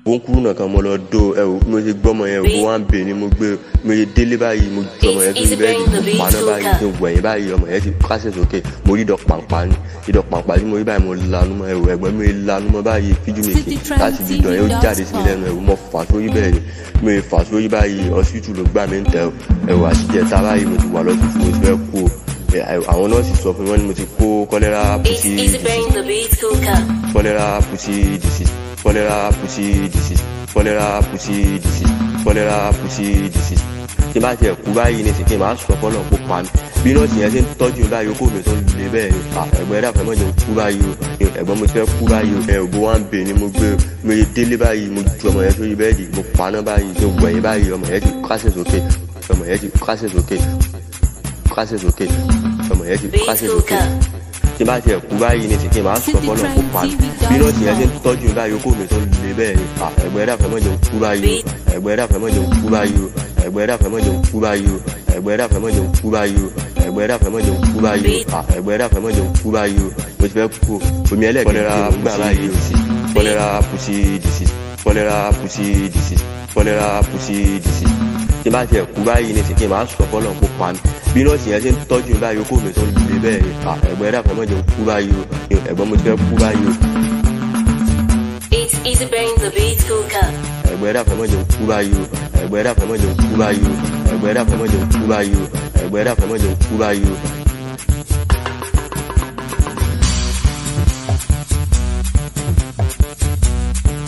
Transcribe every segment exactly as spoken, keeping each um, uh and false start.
Wọ́n kúrú náà kan mo lọ dó ẹ o mo ṣe gbọ́mọ yẹn o wọ́n á bè ní mo gbé mo ṣe délé báyìí mo ju ọmọ yẹn sórí bẹ́ẹ̀dì mo paná báyìí tó wẹ̀yìn báyìí ọmọ yẹn ti kásẹ̀ sókè mo rí ìdọ̀ pàǹpà ní ìdọ̀ pàǹpà tí mo rí báyìí mo lanu mọ́ ẹ o ẹ̀gbọ́n mi lanu mọ́ báyìí fíjú mi kì láti ibi ìdọ̀ yẹn ó jáde sí mi lẹ́nu ẹ̀ o mo fà sórí bẹ́ẹ̀dì mo fà sórí báyìí ọsítù ló gbà mí ń tẹ ẹ o àtijẹ́ta báyìí mo ti wà lọ́sítù mo ti fẹ́ kú o àwọn nọ́ọ̀sì sọ fún mi wọ́n ní mo ti kó kọ́lẹ́rà pussy disease kọ́lẹ́rà pussy disease kọ́lẹ́rà pussy disease kọ́lẹ́rà pussy disease kọ́lẹ́rà pussy disease tí bá tiẹ̀ kú báyìí ní sìnkì máa sọ fọ́nà kó pa mi bí nọ́ọ̀sì yẹn ṣe ń tọ́jú mi báyìí okó mi tó ń le bẹ́ẹ̀ ni ẹ̀gbọ́n ẹ̀dá fẹ́ mọ́jọ kú báyìí o ẹ̀gbọ́n mo ti fẹ́ kú báyìí o ẹ̀ òbó wa ń bè ní mo gbé mo yẹ délé báyìí mo ju ọmọ yẹn sórí bẹ́ẹ̀dì mo paná báyìí tó wẹ̀yìn báyìí ọmọ yẹn ti kásẹ̀ sókè ọmọ yẹn ti kásẹ̀ sókè kásẹ̀ sókè ọmọ yẹn ti kásẹ̀ sókè tí bá tiẹ̀ kú báyìí ní sìnkì máa sọ fọ́nà kó pa mi bí nọ́ọ̀sì yẹn ṣe ń tọ́jú mi báyìí okó mi tó ń le bẹ́ẹ̀ ni ẹ̀gbọ́n ẹ̀dá fẹ́ mọ́jọ kú báyìí o ẹ̀gbọ́n ẹ̀dá fẹ́ mọ́jọ kú báyìí o ẹ̀gbọ́n ẹ̀dá fẹ́ mọ́jọ kú báyìí o ẹ̀gbọ́n ẹ̀dá fẹ́ mọ́jọ kú báyìí o ẹ̀gbọ́n ẹ̀dá fẹ́ mọ́jọ kú báyìí o ẹ̀gbọ́n ẹ̀dá fẹ́ mọ́jọ kú báyìí o mo ti fẹ́ kú o omi ẹlẹ́gbẹ̀ẹ́ kọ́lẹ́rà gbà báyìí o sí kọ́lẹ́rà pussy disease kọ́lẹ́rà pussy disease kọ́lẹ́rà pussy disease tí bá tiẹ̀ kú báyìí ní sìnkì máa sọ fọ́nà kó pa mi bí nọ́ọ̀sì yẹn ṣe ń tọ́jú mi báyìí okó mi tó ń le bẹ́ẹ̀ ni ẹ̀gbọ́n ẹ̀dá fẹ́ mọ́jọ kú báyìí o ẹ̀gbọ́n mo ti fẹ́ kú báyìí o. It's Easy Brain the Beat Cooker. ẹ̀gbọ́n ẹ̀dá fẹ́ mọ́jọ kú báyìí o ẹ̀gbọ́n ẹ̀dá fẹ́ mọ́jọ kú báyìí o ẹ̀gbọ́n ẹ̀dá fẹ́ mọ́jọ kú báyìí o ẹ̀gbọ́n ẹ̀dá fẹ́ mọ́jọ kú báyìí o.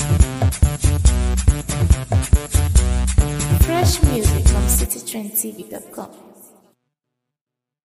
Fresh music from citytrend T V.